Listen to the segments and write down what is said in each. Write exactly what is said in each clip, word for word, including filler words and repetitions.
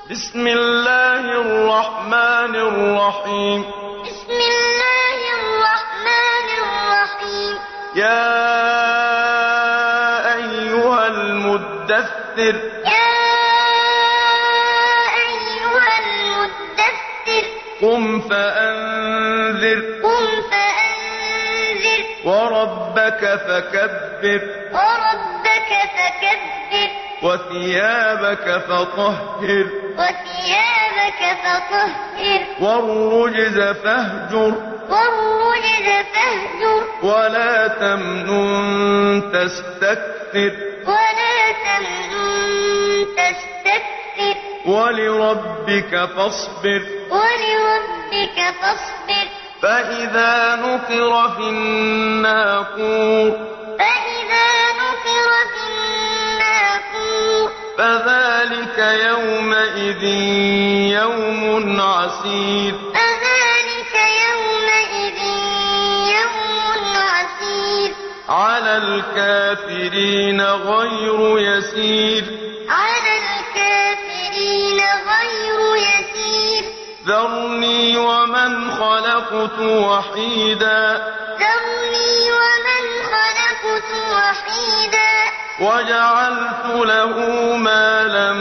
بسم الله الرحمن الرحيم بسم الله الرحمن الرحيم يا أيها المدثر يا أيها المدثر قم فأنذر قم فأنذر وربك فكبر وربك فكبر وثيابك فطهر وثيابك فطهر والرجز فاهجر والرجز فاهجر ولا تمنن تستكثر ولا تمنن تستكثر ولربك فاصبر ولربك فاصبر فإذا نقر في الناقور فإذا نقر في الناقور فذلك يومئذ يوم عسير فذلك يومئذ يوم عسير على الكافرين غير يسير على الكافرين غير يسير ذرني ومن خلقت وحيدا ذرني ومن خلقت وحيدا وجعلت له مالا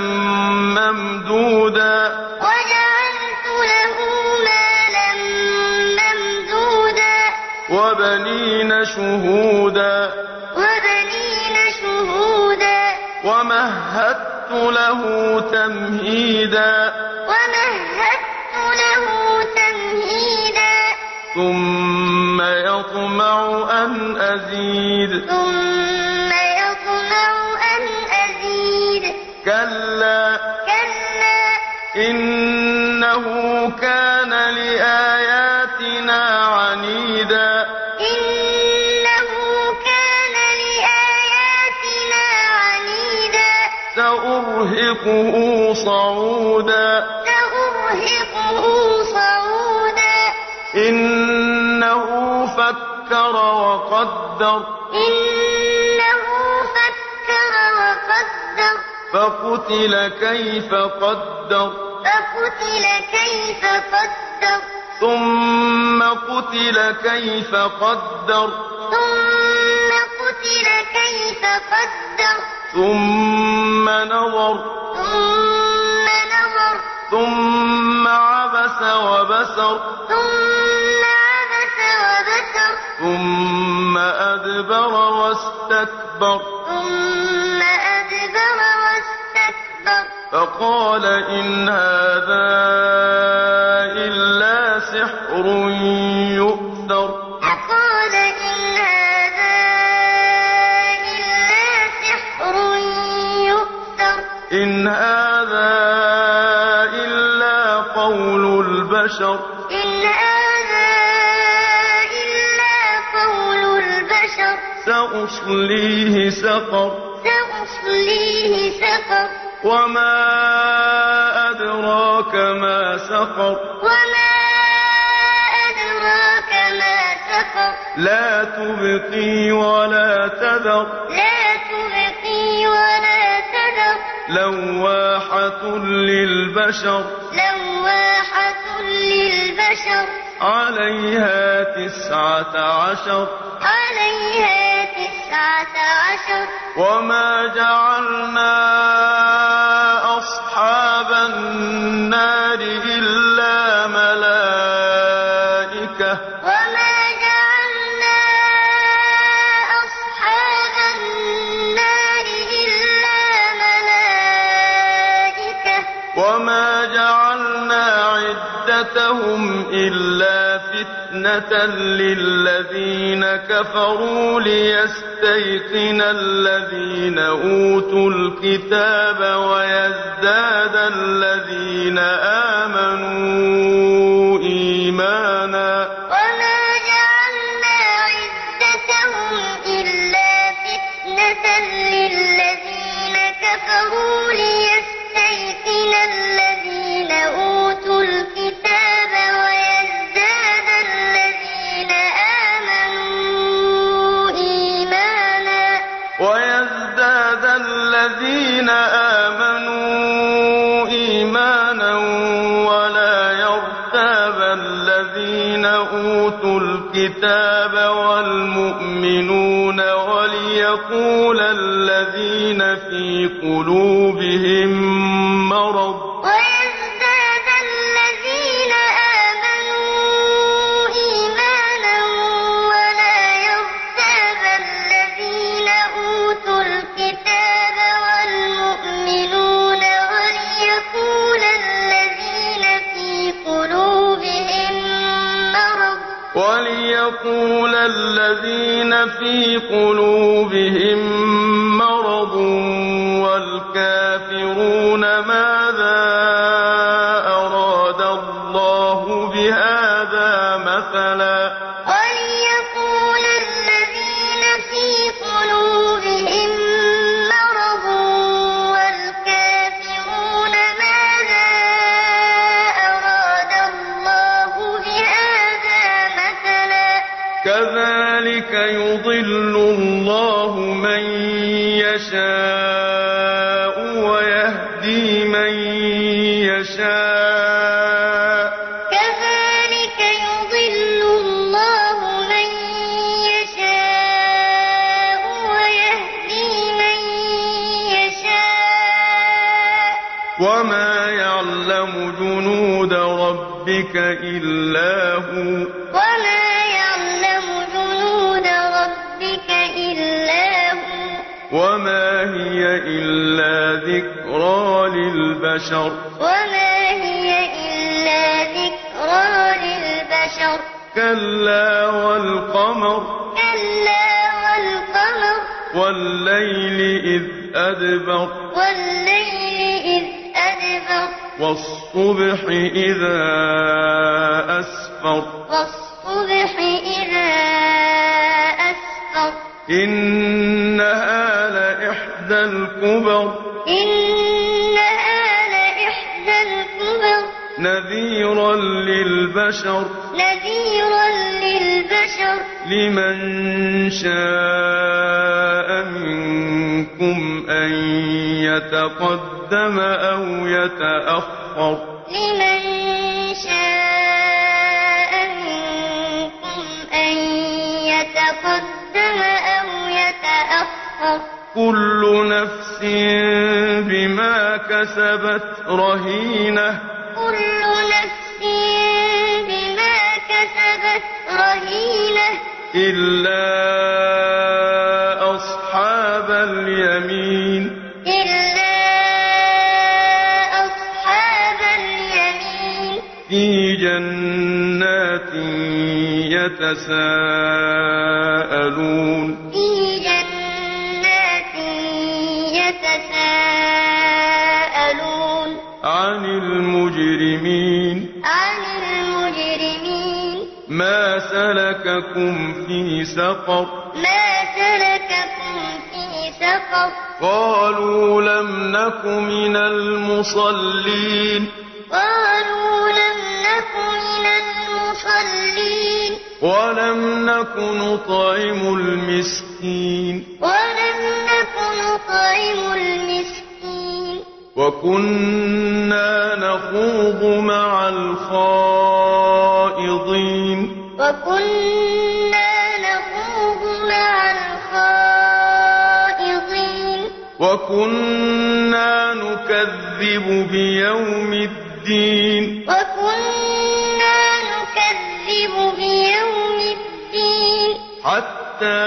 ممدودا وجعلت له مالا ممدودا وبنين شهودا وبنين شهودا ومهدت له تمهيدا ومهدت له تمهيدا ثم يطمع أن أزيد ثم يطمع أن أزيد كلا كلا إنه كان لآياتنا عنيدا إنه كان لآياتنا عنيدا سأرهقه صعودا سأرهقه صعودا إنه فكر وقدر إنه فكر وقدر فقتل كيف قدر فقتل كيف قدر ثم قتل كيف قدر ثم قتل كيف قدر ثم نظر ثم نظر ثم عبس وبسر ثم عبس وبسر ثم أدبر واستكبر ثم أدبر واستكبر فقال إن هذا إلا سحر يؤثر فقال إن هذا إلا سحر يؤثر إن هذا إلا قول البشر إن هذا إلا قول البشر سأصليه سقر سأصليه سقر وما أدراك ما سقر وما أدراك ما سقر لا تبقي ولا تذر لا تبقي ولا تذر لواحة للبشر لواحة للبشر عليها تسعة عشر عليها تسعة عشر وما جعلنا أصحاب النار إلا ملائكة وما جعلنا أصحاب النار إلا ملائكة وما جعلنا عدتهم إلا فتنة للذين كفروا ليستيقن الذين أوتوا الكتاب ويزداد الذين آمنوا إيمانا وما جعلنا عدتهم إلا فتنة للذين كفروا ليستيقن الذين أوتوا الكتاب ويزداد الذين آمنوا إيمانا ويزداد الذين آمنوا إيمانا الذين أوتوا الكتاب والمؤمنون وليقول الذين في قلوبهم مرض ويزداد الذين آمنوا إيمانا ولا يرتاب الذين أوتوا الكتاب والمؤمنون وليقول الذين في قلوبهم مرض وليقول الذين في قلوبهم مرض والكافرون ماذا أراد الله بهذا مثلا وليقول الذين في قلوبهم مرض والكافرون ماذا أراد الله بهذا مثلا كذلك يضل الله من يشاء ويهدي من يشاء كذلك يضل الله من يشاء ويهدي من يشاء وما يعلم جنود ربك إلا هو وما يعلم جنود ربك إلا هو وما هي إلا ذكرى للبشر وما هي إلا ذكرى للبشر كلا والقمر كلا والقمر والليل إذ أدبر والليل إذ أدبر والصبح إذا أسفر والصبح إذا أسفر إنها لإحدى الكبر إنها لإحدى الكبر نذيرا للبشر نذيرا للبشر لمن شاء منكم أن يتقدم أو يتأخر لمن شاء منكم أن يتقدم أو يتأخر كل نفس بما كسبت رهينة كل نفس بما كسبت رهينة إلا أصحاب اليمين إلا أصحاب اليمين في جنات يتساءلون في جنات يتساءلون عن المجرمين عن المجرمين ما سلككم في سقر ما سلككم في سقر قالوا لم نك من المصلين قالوا لم نك من المصلين ولم نك نطعم المسكين ولم نك نطعم المسكين وكنا نخوض مع الخائضين وكنا نخوض مع الخائضين وكنا نكذب بيوم الدين وكنا نكذب بيوم الدين حتى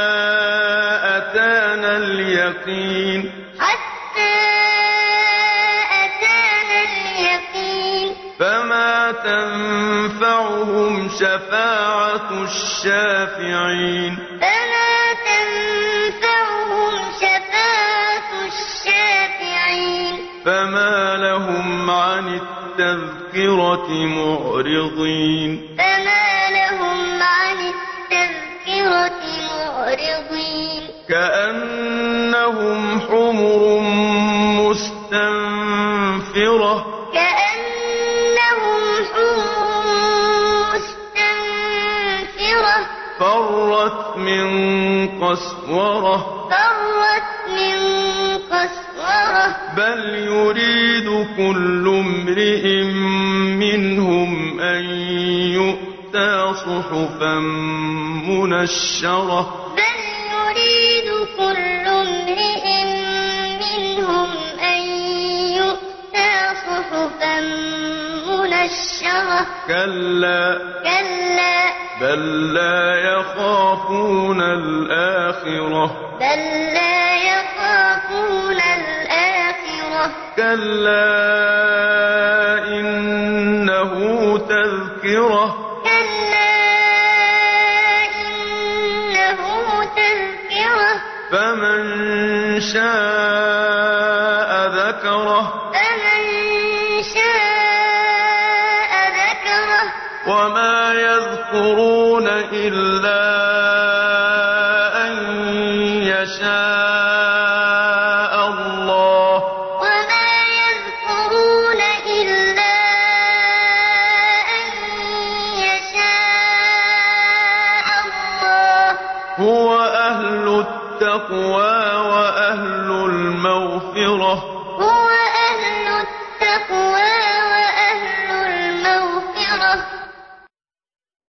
أتانا اليقين حتى أتانا اليقين فما تنفعهم شفاعة الشافعين فما تنفعهم شفاعة الشافعين فما لهم عن التذكرة معرضين فما لهم عن التذكرة معرضين كأنهم حمر مستنفرة كأنهم حمر مستنفرة فرت من قسورة فرت من قسورة بل يريد كل امرئ منهم أن يؤتى يؤتى صحفا منشرة بل يريد كل امرئ منهم أن يؤتى صحفا منشرة كلا كلا بل لا يخافون الآخرة بل لا يخافون الآخرة كلا إنه تذكرة كلا إنه تذكرة فمن شاء ذكره فمن شاء ذكره وما يذكرون إلا أن يشاء الله وما يذكرون إلا أن يشاء الله هو أهل التقوى وأهل المغفرة